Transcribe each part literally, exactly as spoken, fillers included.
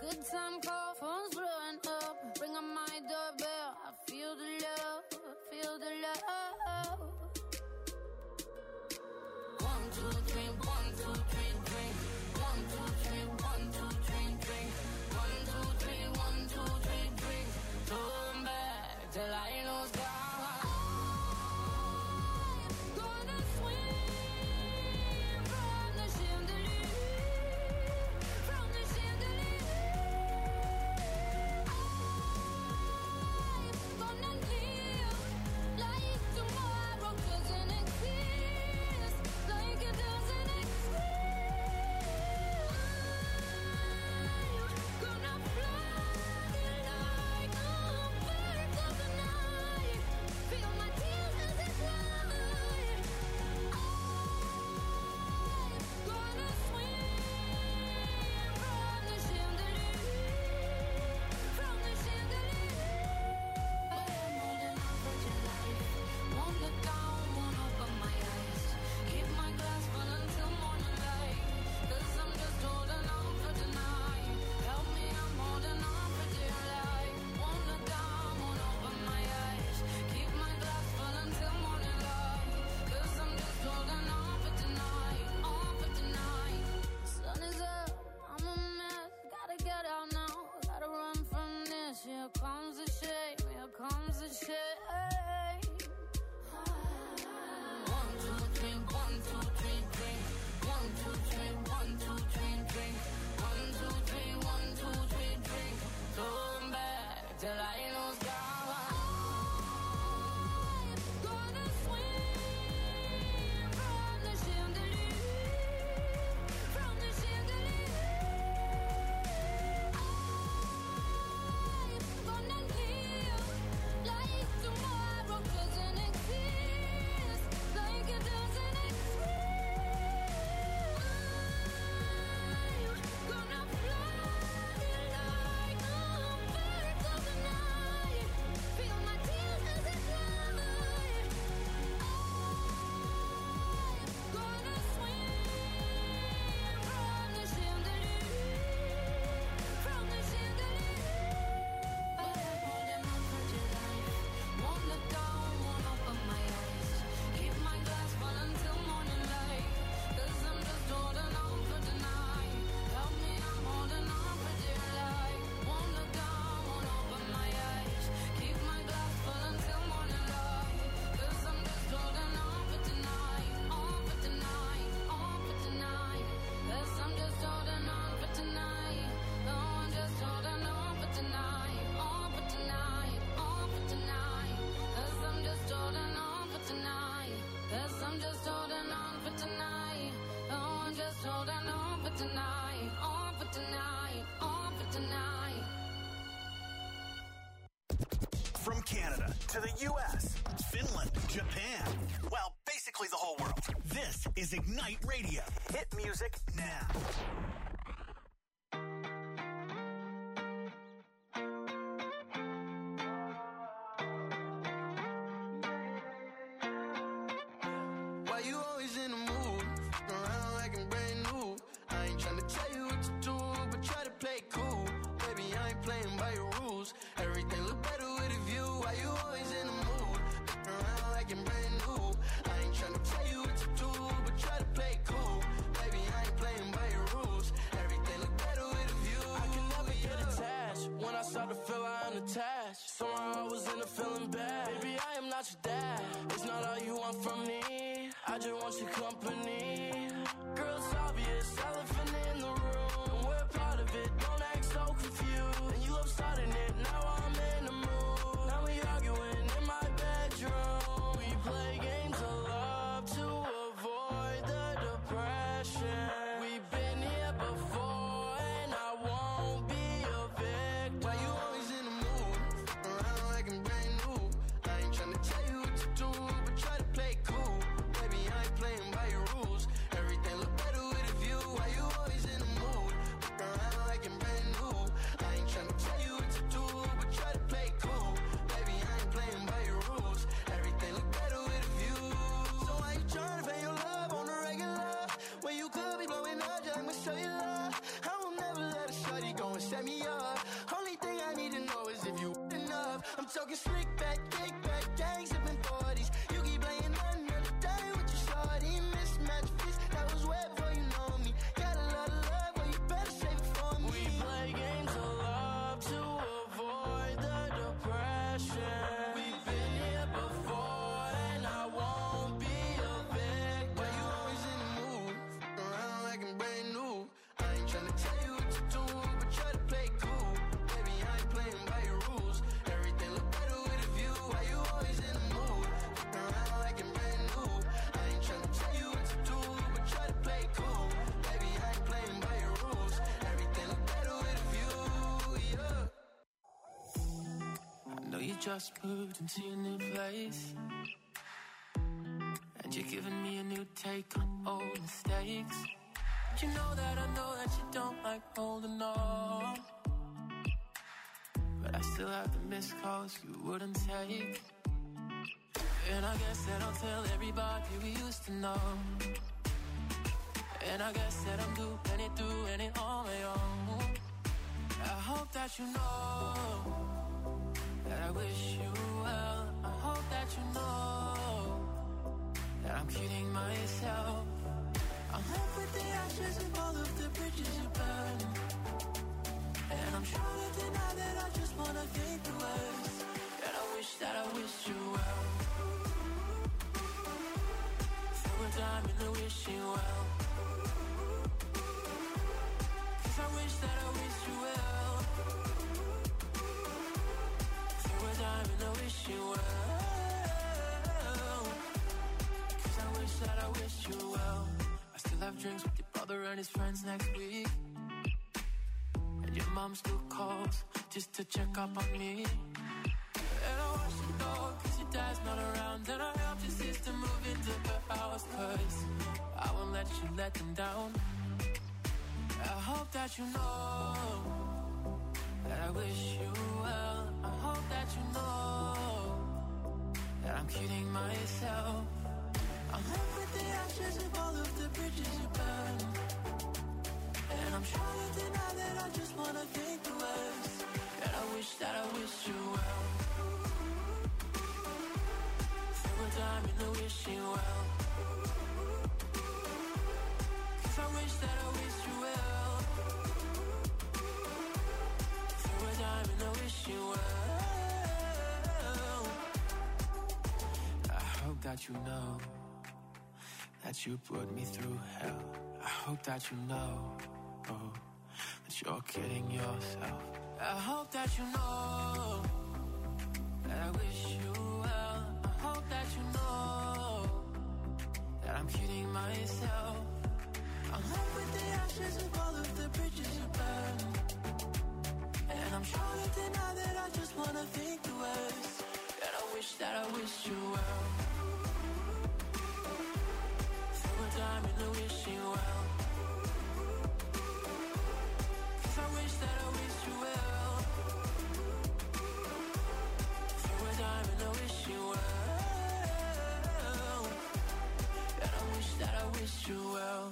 Good time call, phone's blowing up. Ring on my doorbell. I feel the love, feel the love. One, two, three, one, two, three, drink. One, two, three, one, two, three, drink. One, two, three, one, two, three, drink. Turn back till I lose God. Here comes the shame, here comes the shame. One, two, three, one, two, three, drink. One, two, three, one, two, three, drink. One, two, three, one, two, three, drink. Turn back till I lose God. Tonight, on for tonight, on for tonight. From Canada to the U S, Finland, Japan, well, basically the whole world. This is Ignite Radio. Hit music now. Why you always in the mood? Around like I'm brand new. I ain't tryna tell you what to do, but try to play cool. Baby, I ain't playing by your rules. Everything look better with a view. Why you always in the mood? Around like I'm brand new. I ain't tryna tell you what to do, but try to play cool. Baby, I ain't playing by your rules. Everything look better with a view. I can never get attached. When I start to feel I'm unattached, somehow I was in a feeling bad. Baby, I am not your dad. It's not all you want from me. I just want your company. Girl, it's obvious, elephant in the room. And we're part of it, don't act so confused. And you love starting it, now I'm in the mood. Now we arguing in my bedroom. We play games of love to avoid the depression. We've been here before and I won't be a victim. Why you always in the mood? Around like I'm brand new. I ain't tryna tell you what to do, but try to play cool. Baby, I ain't playing by your rules. Every talking slick back, kick back, gang sipping forties. You keep playing another day with your shorty. Mismatch fist, that was way before you know me. Got a lot of love, well you better save it for me. We play games of love to avoid the depression. We've been here before and I won't be a victim. Why you always in the mood? Fuck around like I'm brand new. I ain't tryna tell you what to do, but try to play cool. Baby, I ain't playing by your rules. Everything look better with a view. Why you always in the mood? Fuck around like I'm brand new. I ain't tryna tell you what to do, but try to play cool. Baby, I ain't playing by your rules. Everything look better with a view, yeah. I know you just moved into your new place, and you're giving me a new take on old mistakes. But you know that I know that you don't like holding on, but I still have the missed calls you wouldn't take. And I guess that I'll tell everybody we used to know. And I guess that I'm doing it, doing it on my own. I hope that you know that I wish you well. I hope that you know that I'm kidding myself. I'm left with the ashes of all of the bridges you burned, and I'm sure that deny that I just wanna think the worst. And I wish that I wished you well. Throw a dime in the wishing well, 'cause I wish that I wished you well. Throw a dime in the wishing well, 'cause I wish that I wished you well. I still have drinks with your brother and his friends next week, and your mom still calls just to check up on me. And I watch you go 'cause your dad's not around, and I helped your sister move into her house 'cause I won't let you let them down. I hope that you know that I wish you well. I hope that you know that I'm kidding myself. I'm left with the ashes of all of the bridges you burned, and I'm sure you deny that I just wanna think the worst. And I wish that I wished you well. Throw a dime in the wishing well, 'cause I wish that I wished you well. Throw a dime in the wishing well. I hope that you know that you put me through hell. I hope that you know, oh, that you're kidding yourself. I hope that you know that I wish you well. I hope that you know that I'm kidding myself. I'm left with the ashes of all of the bridges you burned, and I'm sure you deny that I just wanna think the worst. And I wish that I wished you well. Throw a dime in the wishing well, 'cause I wish that I wished you well. Throw a dime in the wishing well, and I wish that I wished you well.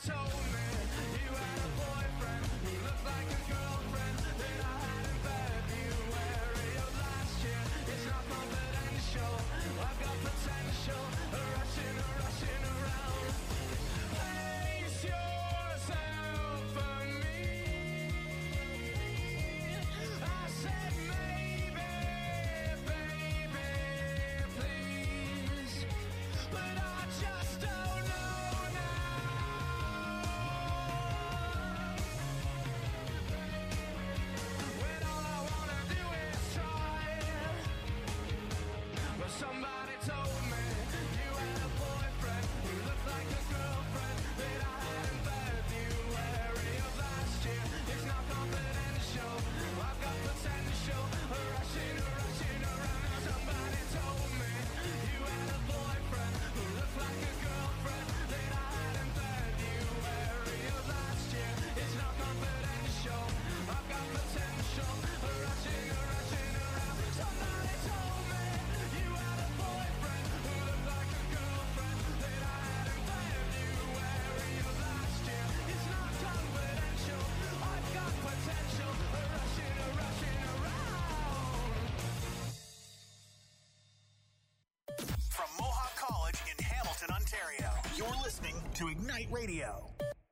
told me you had a boyfriend who looked like a girlfriend that I had in February of last year. It's not confidential, I've got potential, rushing, rushing around. Place yourself for me. I said maybe, baby, please, but I just don't know now. When all I wanna do is try. But somebody told me you had a boyfriend who looked like a girlfriend that I had in February of last year. It's not confidential, I've got potential, rushing, rushing around. Now somebody told me you had a boyfriend who looked like a girlfriend that I had in February of last year. It's not confidential, I've got potential, rushing, rushing around. Somebody told me you had a boyfriend who looked like a girlfriend that I had in February of last year. It's not confidential, I've got potential, rushing, rushing around. From Mohawk College in Hamilton, Ontario, you're listening to Ignite Radio.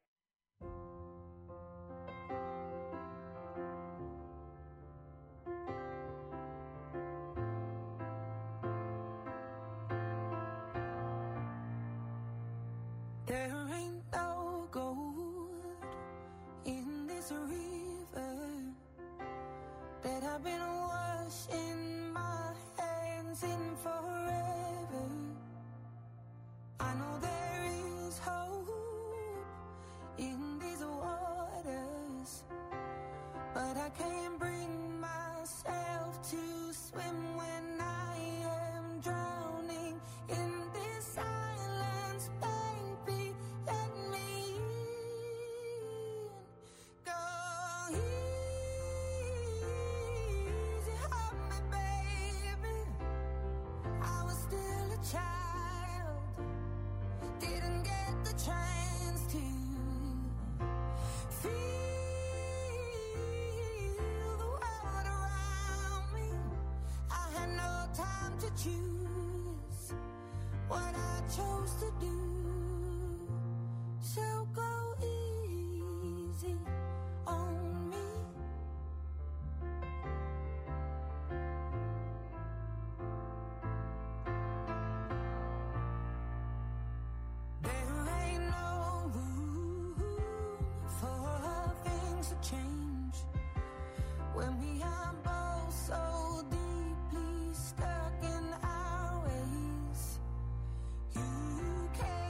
There ain't no gold in this river that I've been washing my hands in forever. I know there is hope in these waters, but I can't bring myself to swim when I am drowning in this silence. Baby, let me in. Go easy on me, baby. I was still a child, didn't get the chance to feel the world around me. I had no time to choose what I chose to do. So go easy on me. There ain't no room for things to change when we are both so deeply stuck in our ways. You can't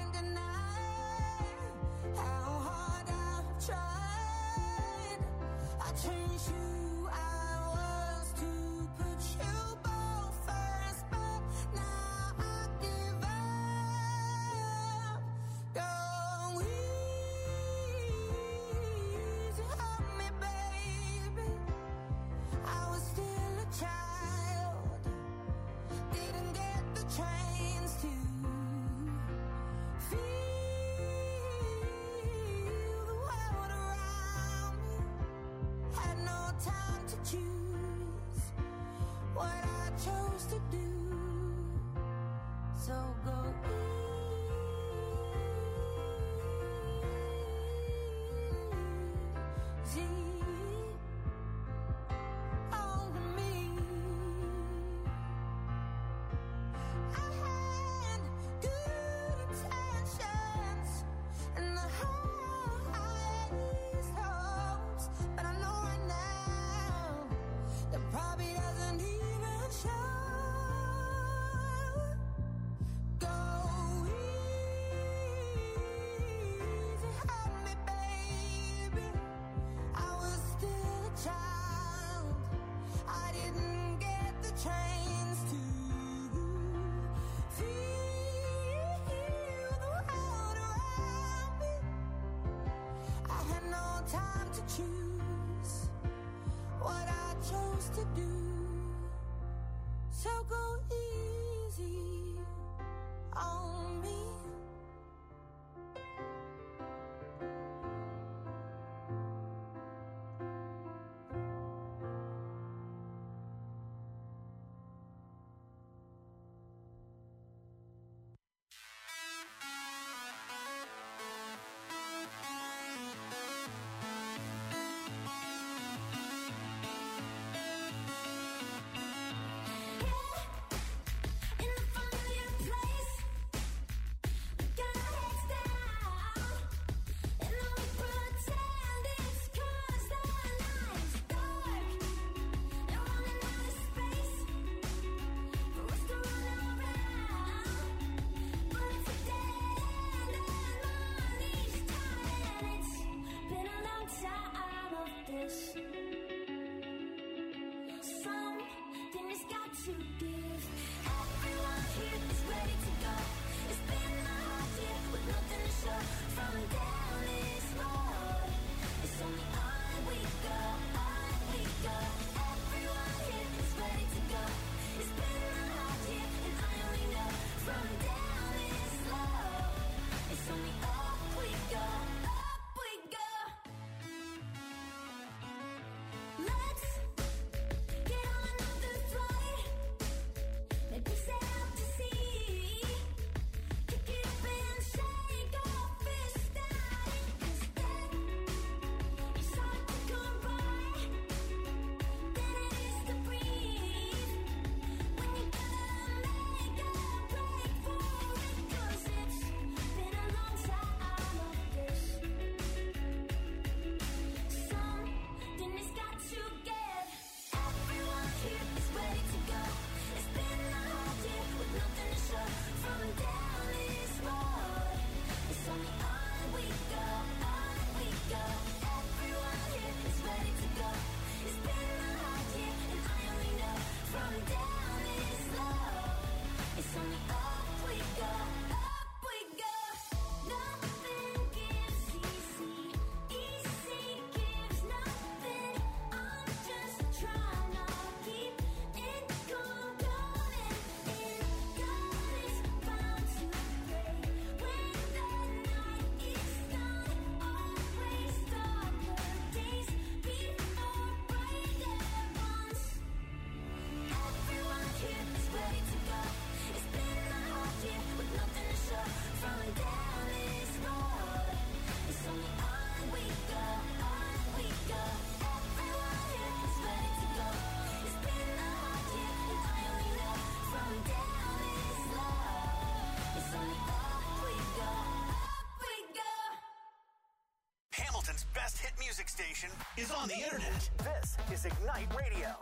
hit music station is on the internet. This is Ignite Radio.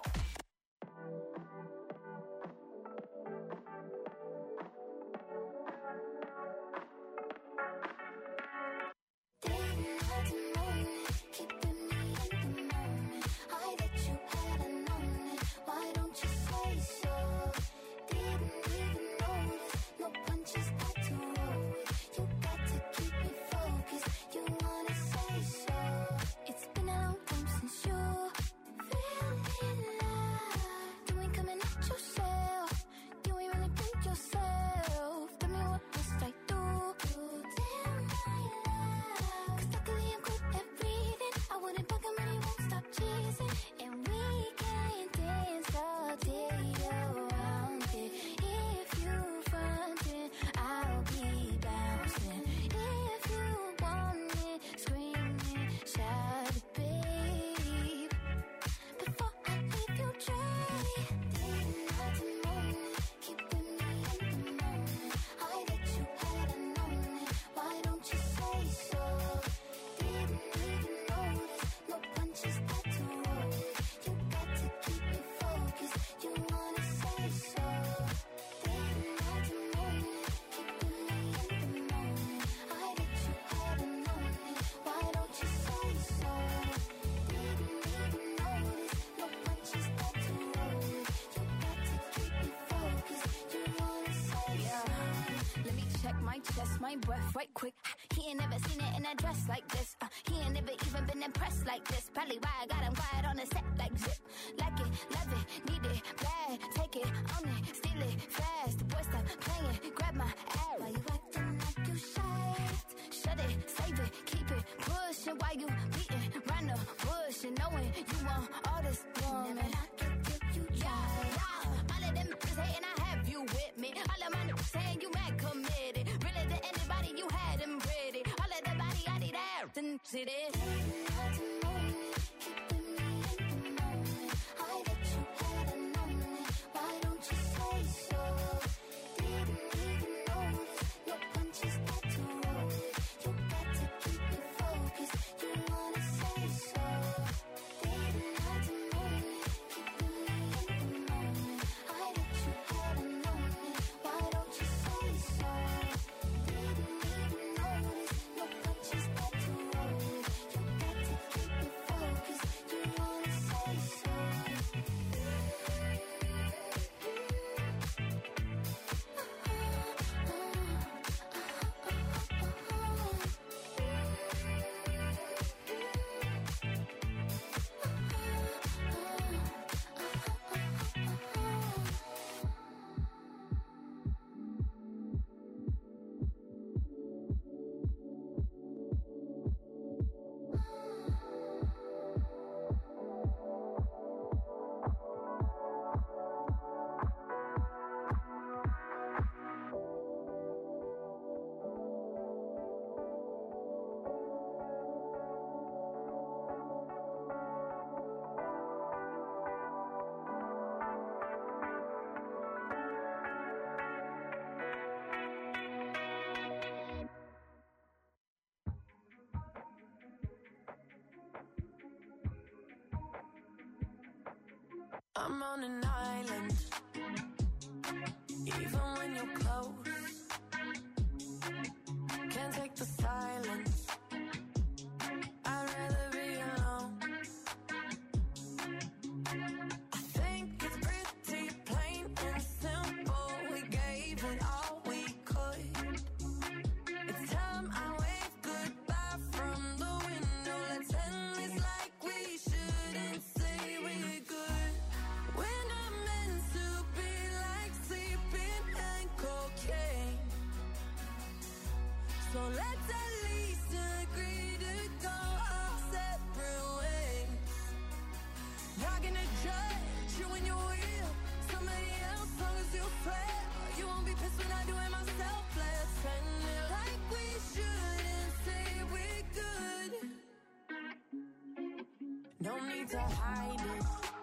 My breath right quick. He ain't never seen it in a dress like this. Uh, he ain't never even been impressed like this. Probably why I got him quiet on the set like zip. Like it, love it, need it, bad. Take it, own it, steal it, fast. The boy stop playing, grab my ass. Why you acting like you shy? Shut it, save it, keep it pushing. Why you beating round the bush and knowing you want all this woman? Never knock it till you try. Yeah, yeah. All of them bitches hating, I have you with me. All of my niggas saying you mad committed. Really to anybody you had them pretty. All of the body I need out and see this. I'm on an island, even when you're close. Can't take the silence, I'd rather be alone. I think it's pretty plain and simple. We gave it all we could. It's time I wave goodbye from the window. Let's end this like we shouldn't say we're good. We're not meant to be like sleeping and cocaine. So let's at least agree to go our separate ways. Not gonna judge you when you're with somebody else, long as you fair. You won't be pissed when I do it myself. Let's end it like we shouldn't say we're good. No need to hide it.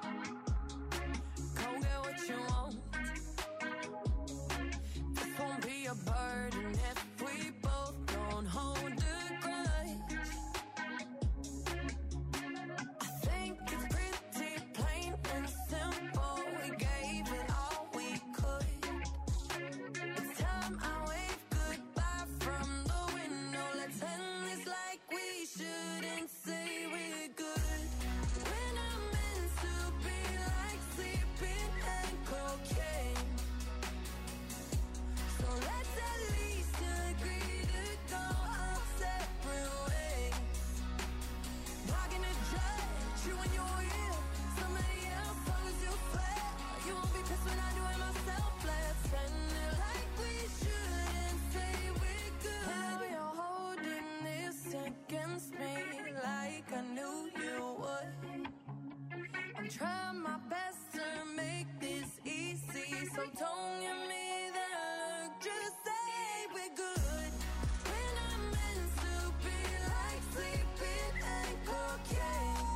Go get what you want. This won't be a burden if we both don't hold a grudge. try my best to make this easy. So don't give me that look, just say we're good. When I'm meant to be like sleeping and cocaine.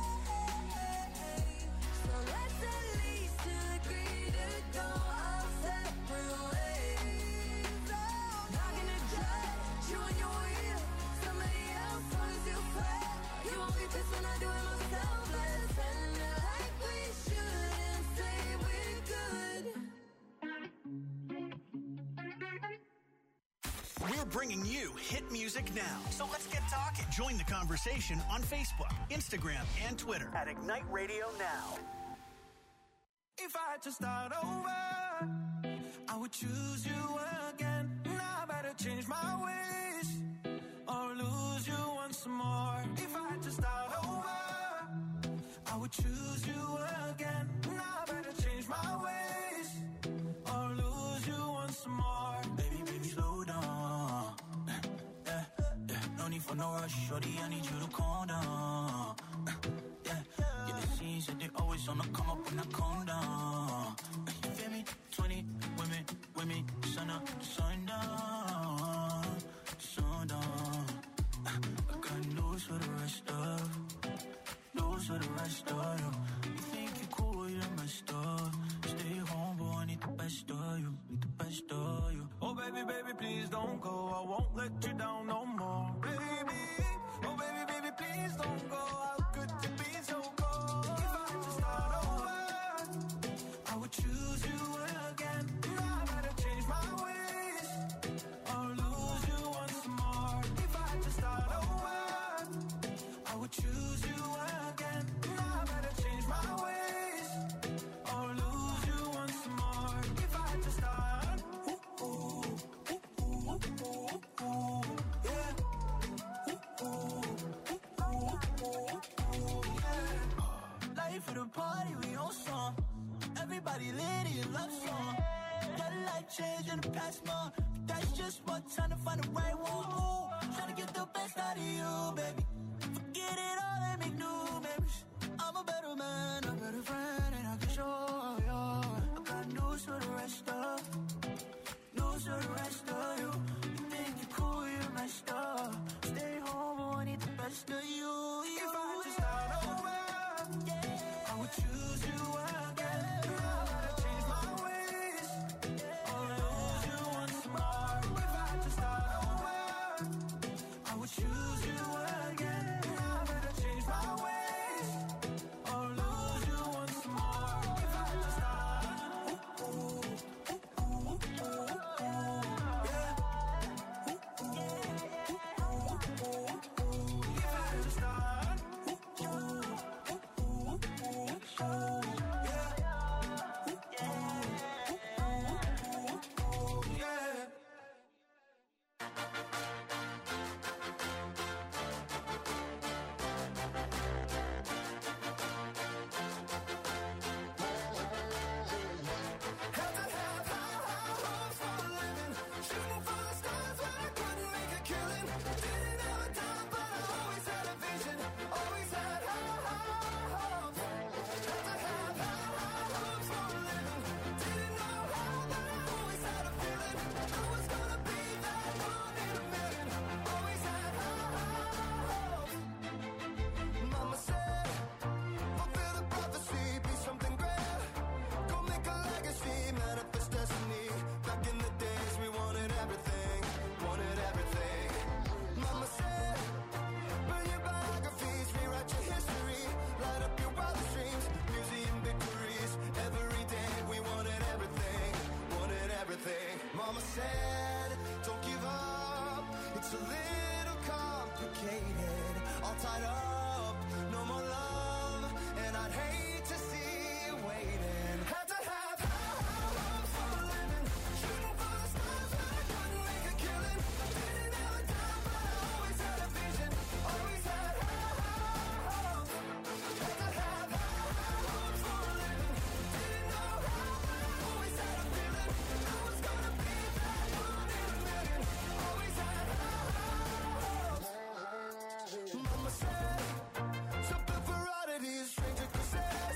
So let's at least agree to go our separate ways. Not gonna judge you and your will. Somebody else, long as you swear. You won't be pissed when I do it myself. Let's end it like we should and say we're good. We're bringing you hit music now. So let's get talking. Join the conversation on Facebook, Instagram, and Twitter at Ignite Radio Now. If I had to start over, I would choose you again. Now I better change my ways or lose you once more. If I had to start over, I would choose you again. Now I better change my ways or lose you once more. Baby, baby, slow down. Yeah, yeah. No need for no rush, shorty. I need you to calm down. Yeah, yeah. The scenes that they always on the come up when I calm down. You feel me? Twenty women, women, sun up, sun down, sun down. I got news for the rest of, news for the rest of you. You think you cool, you're messed up. Stay home, but I need the best of you, need the best of you. Oh baby, baby, please don't go. I won't let you down no more, baby. Oh baby, baby, please don't go. How could you be so cold? If I had to start over, I would choose you again. Now I gotta change my ways or lose you once more. If I had to start over, I would choose you again. Now I gotta change my ways or lose you once more. If I had to start, ooh, ooh, ooh, ooh, ooh, ooh, yeah. Ooh, ooh, ooh, ooh, ooh, yeah. Life of the party, we on song. Everybody lit in love song. Got a life change in the past month. But that's just what time to find the right one. Ooh, trying to get the best out of you, baby. Forget it all and make new memories. I'm a better man, a better friend, and I can show you. I got news for the rest of, news for the rest of you. You think you're cool, you're messed up. Stay home, but I need the best of you. If I had to start over, I would choose you again. Now I gotta change my ways or lose you once more. If I had to start over, I would choose you again. Now I gotta change my ways or lose you once more. If I had to start, ooh, ooh, ooh, ooh, ooh, yeah. Ooh, ooh, ooh, ooh, ooh. If I had to start, ooh, ooh, ooh, ooh, ooh, yeah. Ooh, ooh, ooh, ooh, ooh, yeah. Had to have high, high hopes for a living. Shooting for the stars when I couldn't make a killing. Didn't have a dime, but I always had a vision. Always had high, high hopes. Had to have high, high hopes for a living. Didn't know how, but I always had a feeling. I was gonna be that one in a million. Always had high, high hopes. Mama said, fulfill the prophecy, be something great. Go make a legacy, manifest destiny. Back in the days, we wanted everything, wanted everything. Mama said, burn your biographies, rewrite your history, light up your wildest dreams, museum victories. Every day, we wanted everything, wanted everything. Mama said, don't give up, it's a little complicated, all tied up, no more love, and I'd hate to see you waiting. Had to have high, high hopes for a living. Shooting for the stars when I couldn't make a killing. Didn't have a dime, but I always had a vision. Always had high, high hopes. Had to have high, high hopes for a living. Didn't know how, but I always had a feeling. I was gonna be that one in a million. Always had high, high hopes. Mama said, something for oddities, stranger could say.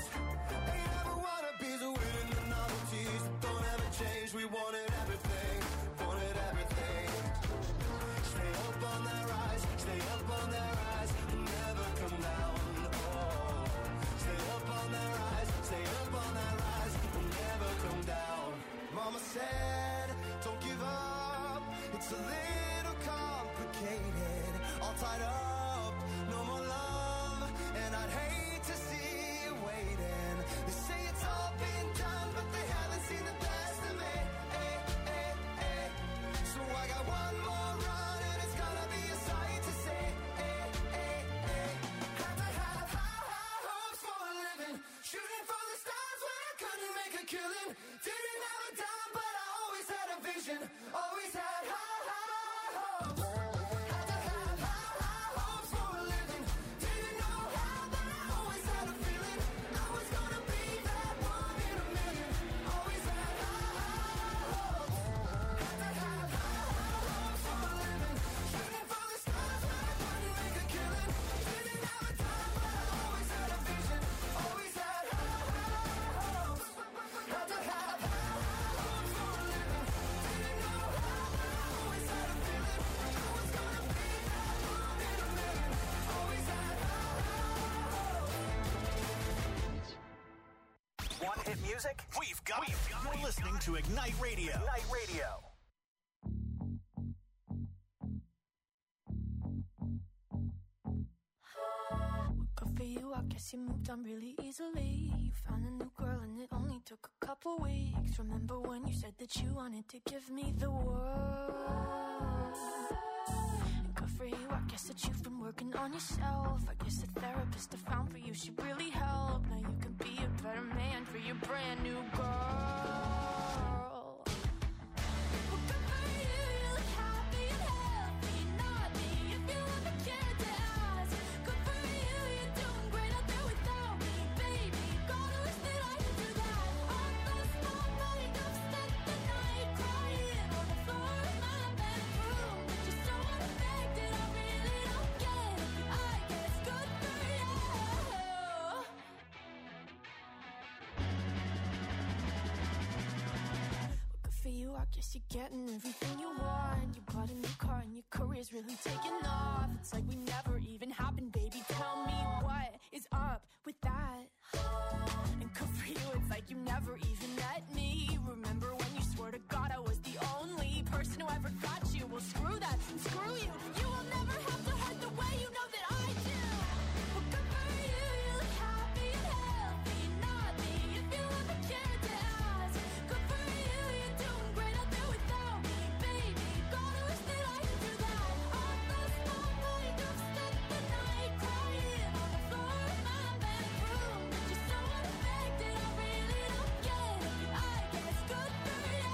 It's a little complicated, all tied up, no more love, and I'd hate to see you waiting. They say it's all been done, but they haven't seen the best of me. Ay, ay, ay. So I got one more run, and it's gonna be a sight to see. Ay, ay, ay. Had to have high, high hopes for a living, shooting for the stars when I couldn't make a killing. Didn't have a dime, but I always had a vision, always had high, high hopes. Had to have high, high hopes for a living. Didn't know how, but I always had a feeling I was gonna be that one in a million. Always had high, high hopes. Had to have high, high hopes for a living, shooting for the stars when I couldn't make a killing. Didn't have a dime, but I always had a vision, always had high, high hopes. Had to have high, high hopes for a living. Didn't know how, but I always had a feeling I was gonna be that one in a million. Always had high, high hopes. Want hit music? We've got it. You're listening to Ignite Radio. Ignite Radio. Good for you, I guess you moved on really easily. You found a new girl and it only took a couple weeks. Remember when you said that you wanted to give me the world? And good for you, I guess that you've been working on yourself. I guess the therapist I found for you should really help. Now you can be a better man for your brand new girl. Well, good for you, you look happy and healthy. Not me, if you ever cared to ask. Good for you, you're doing great out there without me, baby. Gotta wish that I could do that. I lost my mind, I've spent the night crying on the floor of my bedroom. But you're so unaffected, I really don't get it. I guess good for you. Good for you, I guess you're getting everything you want. You bought a new car and your career's really taking off. It's like we never even happened, baby. Tell me what is up with that? And good for you, it's like you never even met me. Remember when you swore to God I was the only person who ever got you? Well, screw that and screw you. You will never have to hurt the way you know that I do. Well, good for you, you look happy and healthy. Not me, if you ever cared to ask. Good for you, you're doing great out there without me, baby. Gotta wish that I could do that. I lost my mind, I've spent the night crying on the floor of my bedroom. But you're so unaffected, I really don't get it. I guess good for you.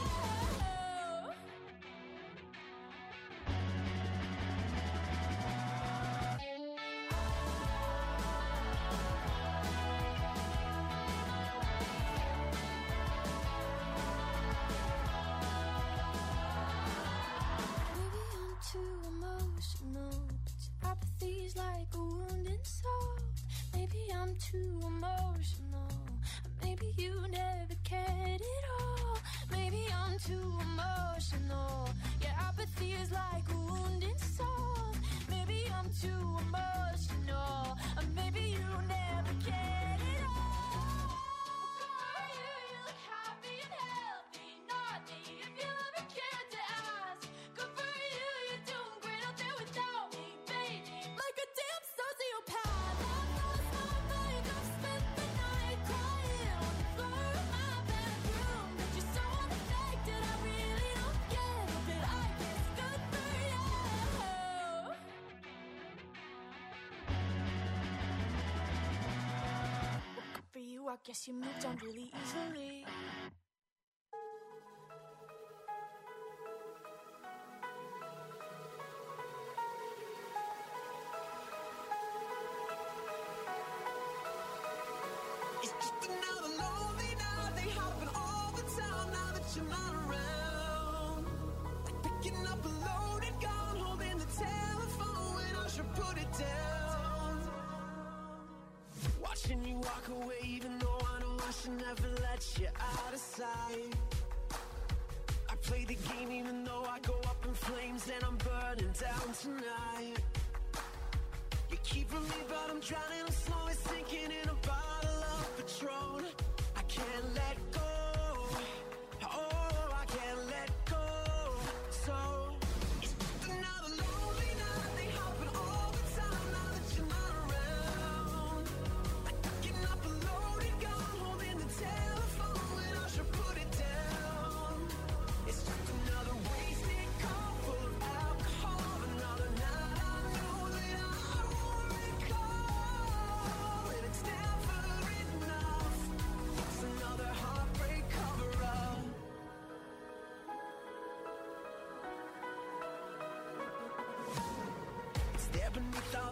Maybe I'm too emotional, but your apathy's like a wounded soul. Maybe I'm too emotional, maybe you never cared at all. Maybe I'm too emotional, your apathy is like a wounded soul. Maybe I'm too emotional, maybe you never cared at all. Good for you, you look happy and healthy. Not me, if you ever cared to ask. Good for you, you're doing great out there without me, baby. Like a damn sociopath. I've lost my mind, I've spent the night crying on the floor of my bedroom. But you're so unaffected, I really don't get it. But I guess good for you. Well, good for you, I guess you moved on really easily. It's just another lonely night. They happen all the time now that you're not around. Like picking up a loaded gun, holding the telephone when I should put it down. Watching you walk away, even though I know I should never let you out of sight. I play the game even though I go up in flames and I'm burning down tonight. You keep from me, but I'm drowning, I'm slowly sinking in a bottle of Patron. I can't let go, oh, I can't let go. So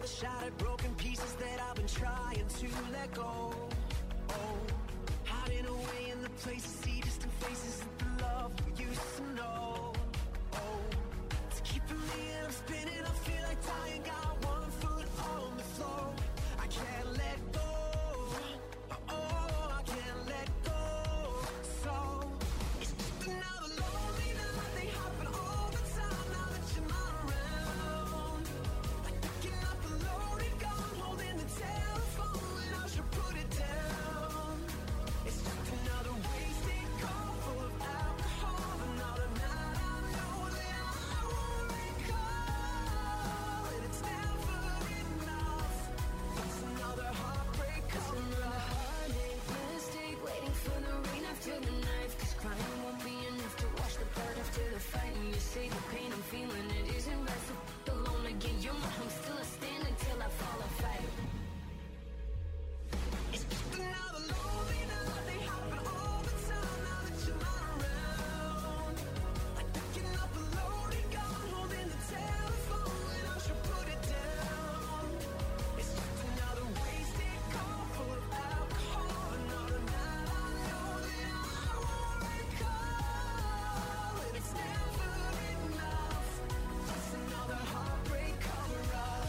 shattered, broken pieces that I've been trying to let go. Oh, hiding away in the places, see distant faces of the love we used to know. Oh, it's keeping me and I'm spinning, I feel like dying, got one foot on the floor. I can't let go. Oh, I can't let go. So, it's just another lonely night. They happen all the time now that you're not around. Like picking up a loaded gun, holding the telephone when I should put it down. It's just another wasted call full of alcohol. Another night I know that I won't recall. And it's never enough. It's another heartbreak cover up. Mistake, waiting for the rain after the knife. Cause crying won't be enough to wash the blood after the fight. And you say the pain I'm feeling, it isn't right. So f- alone again, you're my home, still a stand until I fall or fight. It's just another lonely night. They happen all the time now that you're not around. Like picking up a loaded gun, holding the telephone when I should put it down. It's just another wasted call full of alcohol. Another night I know that I won't recall. And it's never enough. It's another heartbreak cover up.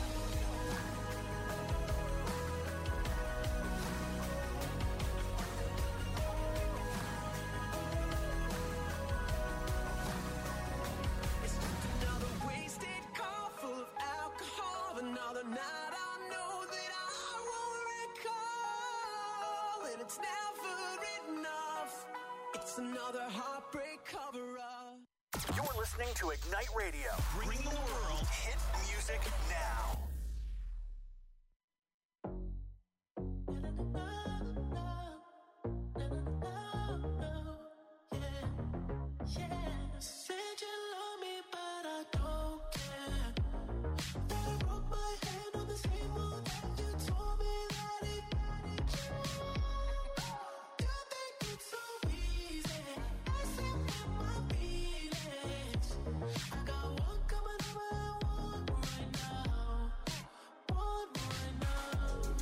It's just another wasted call full of alcohol. Another night I know that I won't recall. And it's never enough. It's another heartbreak cover up. You're listening to Ignite Radio, bringing the world hit music now. Said you love me, but I don't care. That I broke my hand on the same wall that you told me that it you think it's so easy. I said that my feelings. I got one coming over and one right now. One right now.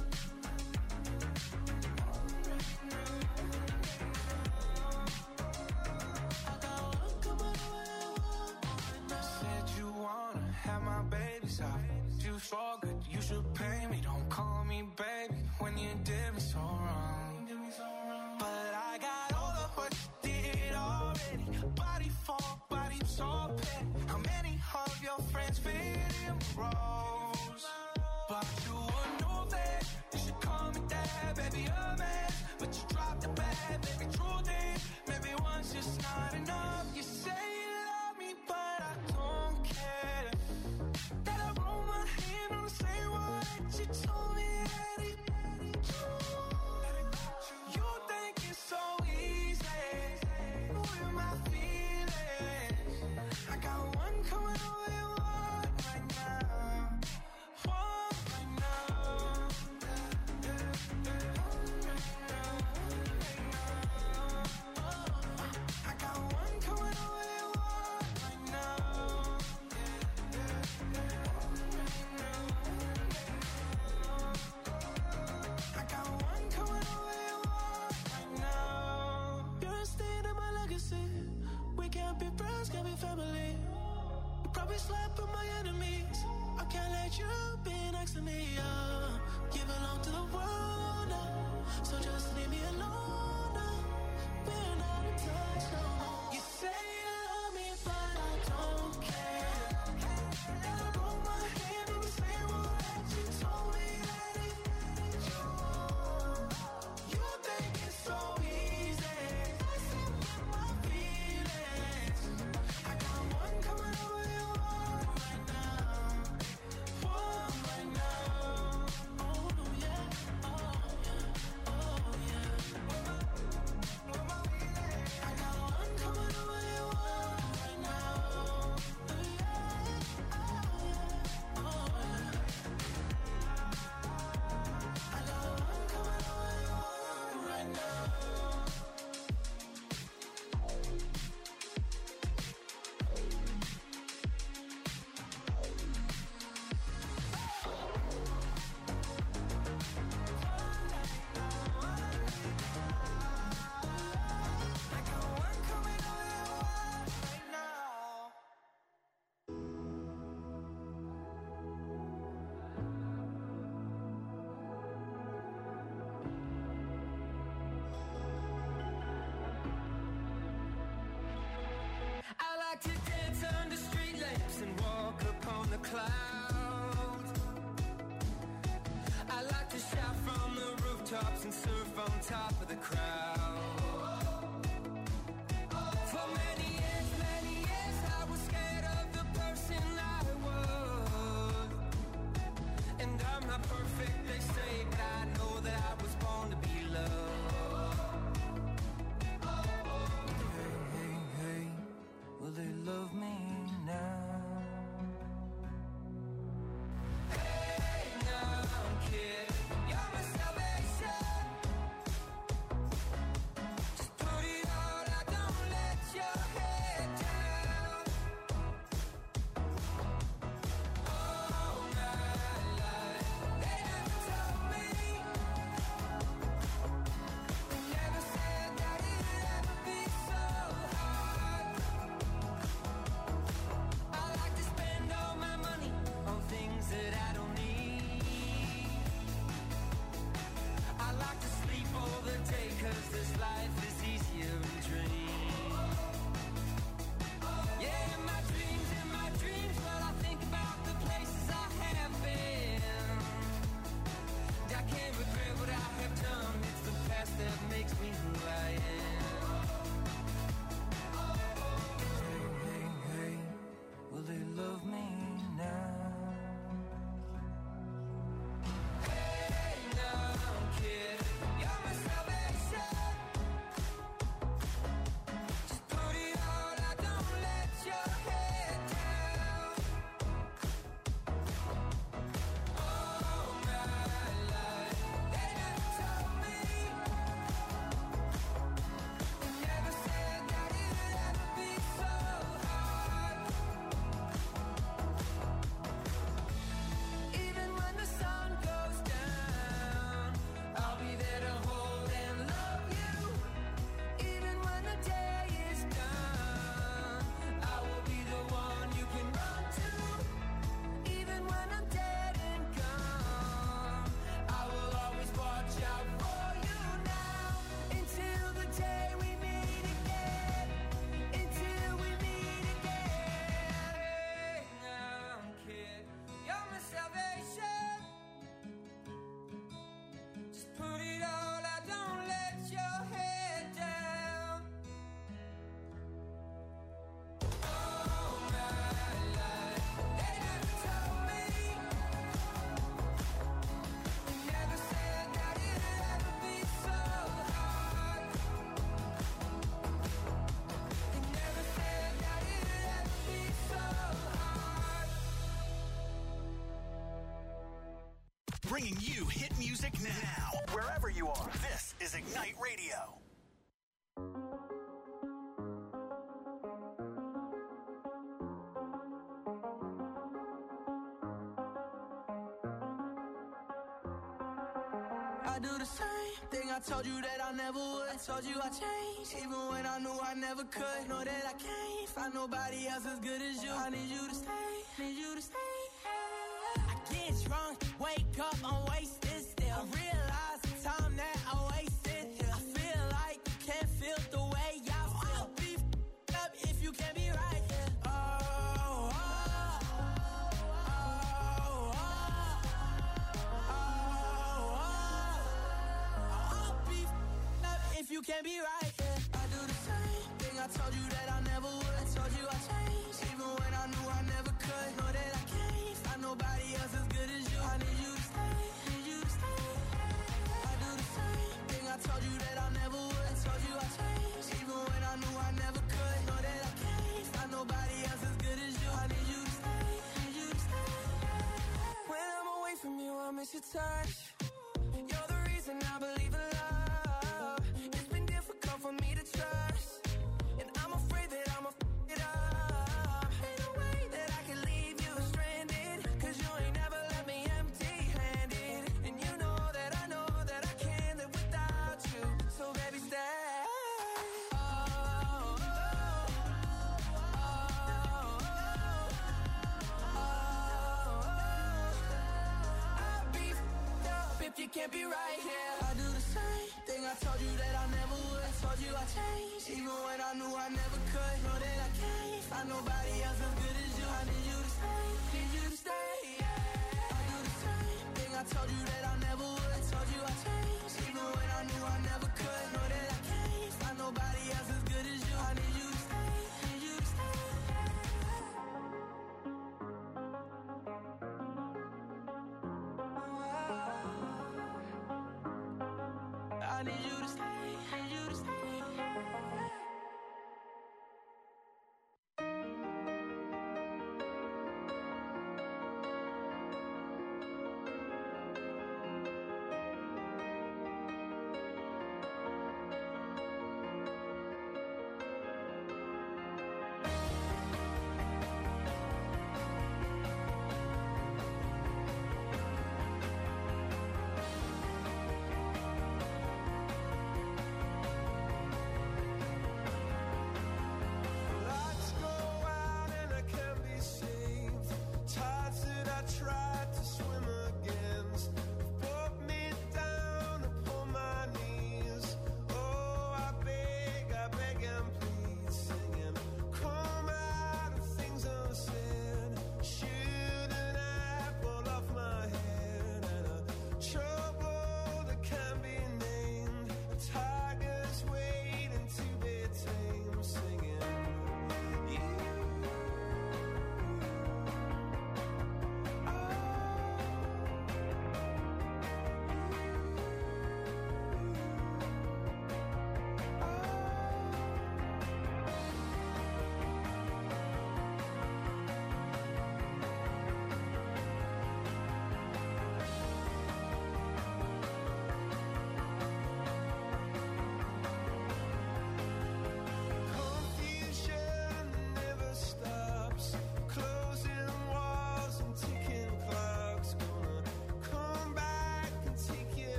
I got one coming over and one right now. Said you wanna have my babies off. You so good, you should pay me. Don't call me baby when you did me so wrong. But I got all of what you did already. Body for body, so petty. How many of your friends fit in the roles? But you would know that you should call me dad, baby, a man. But you dropped the bad, baby, truth is, maybe one's just not enough. You say you love me, but I don't care. That I roll my hand on the same wall that you told me that it you think it's so easy. With my feelings, I got one coming over and one right now. One right now. I got one coming over and one right now. I got one coming over and one right now. You're a stain in my legacy. We can't be friends, can't be family. You probably slept with my enemies. I can't let you be next to me. Uh. You belong to the world now, so just leave me alone now. We're not in touch no more. You say you love me, but I don't care. And I broke my hand on the same wall that you told me that it you think it's so easy. I said that my feelings. I got one coming over and one right now. One right now. Oh no, yeah. Oh yeah. Oh yeah. I got one coming clouds. I like to shout from the rooftops and surf on top of the crowd. For many years, many years, I was scared of the person I was. And I'm not perfect, they say, but I know that I was born to be loved. Hey, hey, hey, will they love me now? Hey, now, kid, you're my salvation. Just put it all out, don't let your head down. All my life, they never told me, they never said that it'd ever be so hard. I like to spend all my money on things that I don't need. I like to sleep all the day, cause this life is easier in dreams. Yeah, in my dreams, in my dreams, well, I think about the places I have been. I can't regret what I have done, it's the past that makes me who I am. Hey, hey, hey, will they love me now? Hey, now, kid, you're my salvation. Just put it all out, don't let your head down. All my life, they never told me, they never said that it'd ever be so hard. Even when the sun goes down, I'll be there to hold and love you. Even when the day is done, I will be the one you can run to. Even when I'm dead and gone, I will always watch out for you now. Until the day we meet again. Until we meet again. Hey, now, kid, you're my salvation. Just put it all out, don't let your head down. All my life, they never told me, they never said that it'd ever be so hard. They never said that it'd ever be so hard. Bringing you hit music now, wherever you are. This is Ignite Radio. I do the same thing I told you that I never would. I told you I changed, even when I knew I never could. Know that I can't find nobody else as good as you. I need you to stay, need you to stay. I get drunk, wake up, I'm wasted still. I realize the time that I wasted here. I feel like you can't feel the way I feel. I'll be f***ed up if you can't be right here. Oh, oh, oh, oh, oh, oh. I'll be f***ed up if you can't be right here. I do the same thing I told you that I never would. I told you I changed, even when I knew I never could. Know that I can't find nobody else as good as you. I need you to stay, need you to stay. I do the same thing I told you that I never would. I told you I changed, even when I knew I never could. Know that I can't find nobody else as good as you. I need you to stay, need you to stay. When I'm away from you, I miss your touch. You're the reason I believe in love. It's been difficult for me to trust, and I'm afraid that I'ma f*** it up. Ain't no way that I can leave you stranded, cause you ain't never left me empty-handed. And you know that I know that I can't live without you. So baby, stay. Oh, oh, oh, oh, oh, oh. I'll be f***ed up if you can't be right here. I do the same thing I told you that I never would. I told you I changed, even when I knew I never could. Know that I can't find nobody else as good as you. I need you to stay, need you to stay.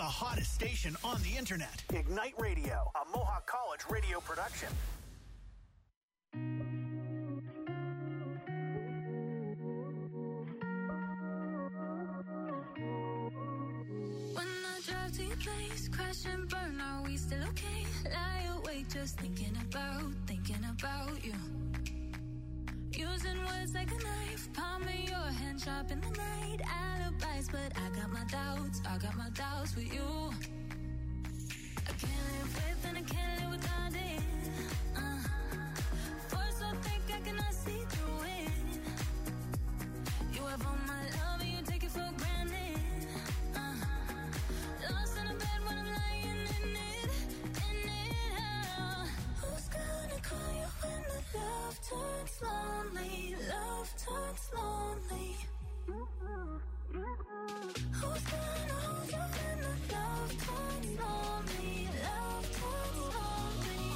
hottest station on the internet. Ignite Radio, a Mohawk College radio production. When I drive to your place, crash and burn, are we still okay? Lie awake just thinking about, thinking about you. Using words like a knife, palm in your hand, sharp in the night. Alibis, but I got my doubts, I got my doubts with you. I can't live with and I can't live without it. Uh, force so thick I cannot see through it. You have all my love and you take it for granted. Uh, lost in a bed when I'm lying in it, in it. Uh, who's gonna call you when the love turns lonely? Love turns lonely. Who's gonna hold you when the love turns lonely? Love turns lonely.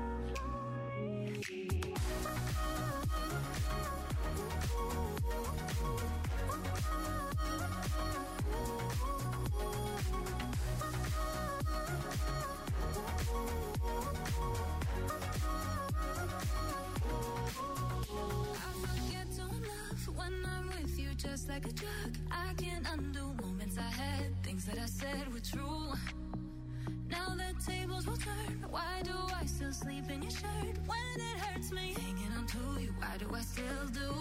I forget to love when I'm with you, just like a drug. I can't undo moments I had, things that I said were true. Now the tables will turn. Why do I still sleep in your shirt when it hurts me? Hanging on to you, why do I still do?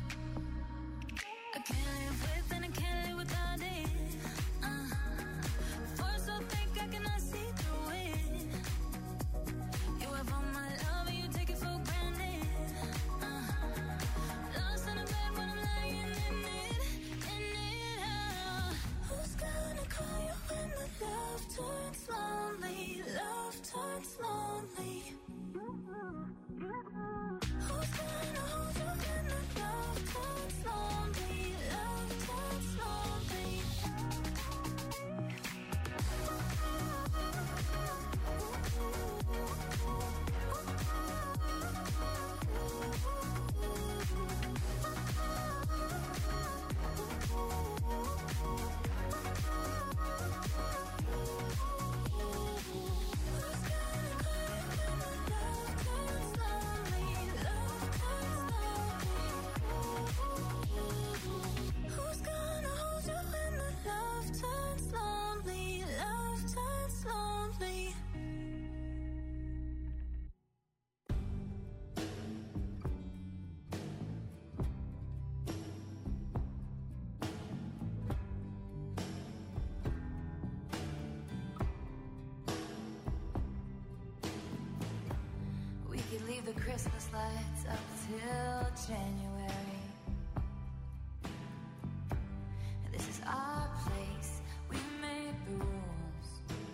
I can't live with and I can't live without it. Uh, force so thick I cannot see through it. You have all my love and you take it for granted. Uh, lost in a bed when I'm lying in it, in it. Uh, who's gonna call you when the love turns lonely? Love turns lonely. Who's gonna hold you when the love turns lonely? Love turns lonely. Who's gonna hold you when the love turns lonely? Love turns lonely. We could leave the Christmas lights up till January. This is our place, we make the rules.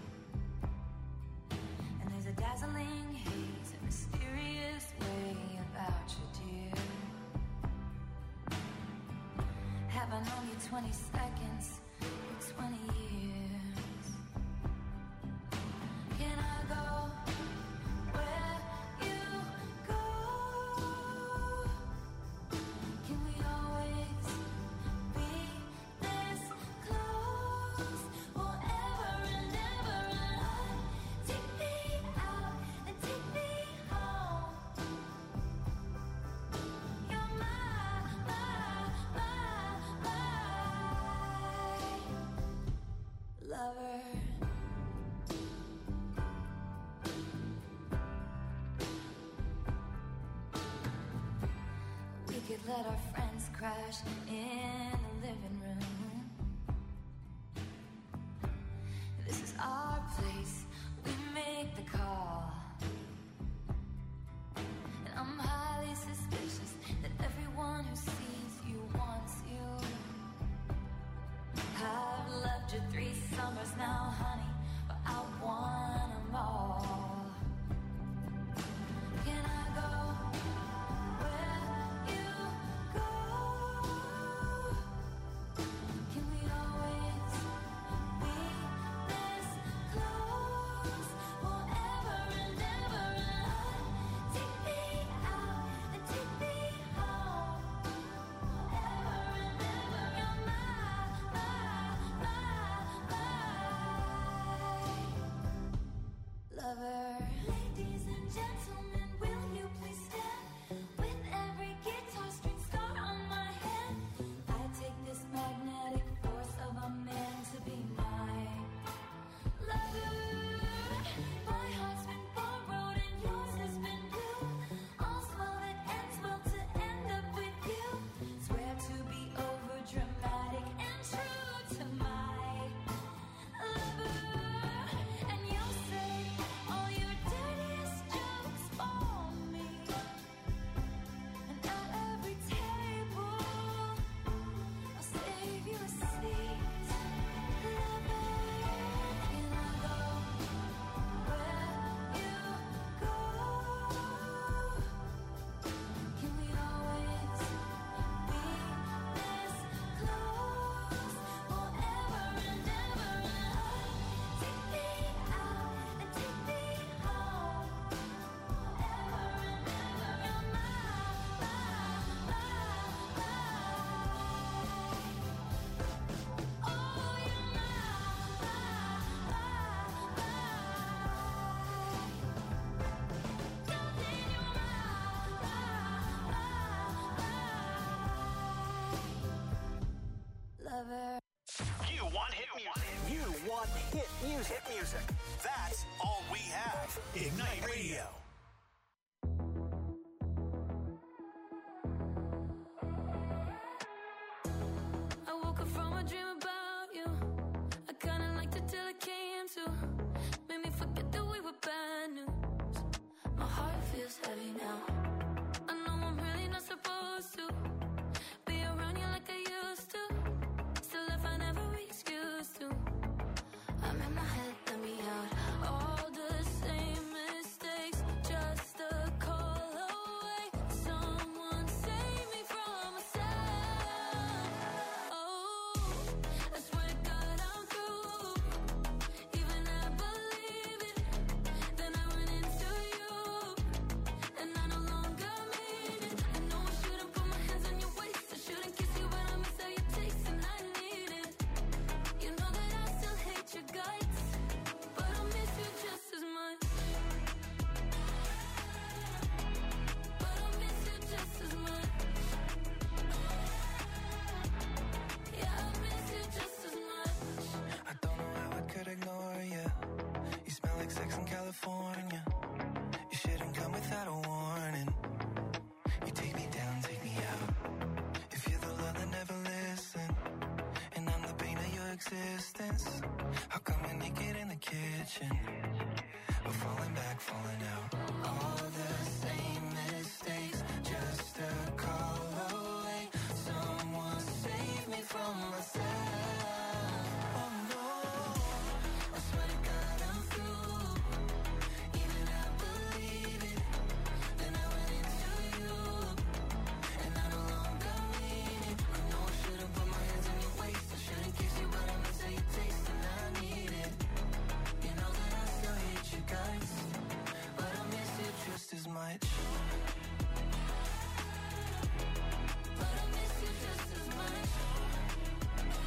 And there's a dazzling haze, a mysterious way about you, dear. Have I known you twenty seconds or twenty years? Can I go where you go? Can we always be this close forever and ever? And take me out and take me home. You're my, my, my, my lover. We could let our friends crash in the living room. This is our place, we make the call. And I'm highly suspicious that everyone who sees you wants you. I've loved you three summers now, honey, but I want them all. Can I go where you go? Can we always be this close forever and ever? And take me out and take me home forever and ever. You're my, my, my, my lover. You want hit music. You want hit music. Hit music. That's all we have. Ignite Radio.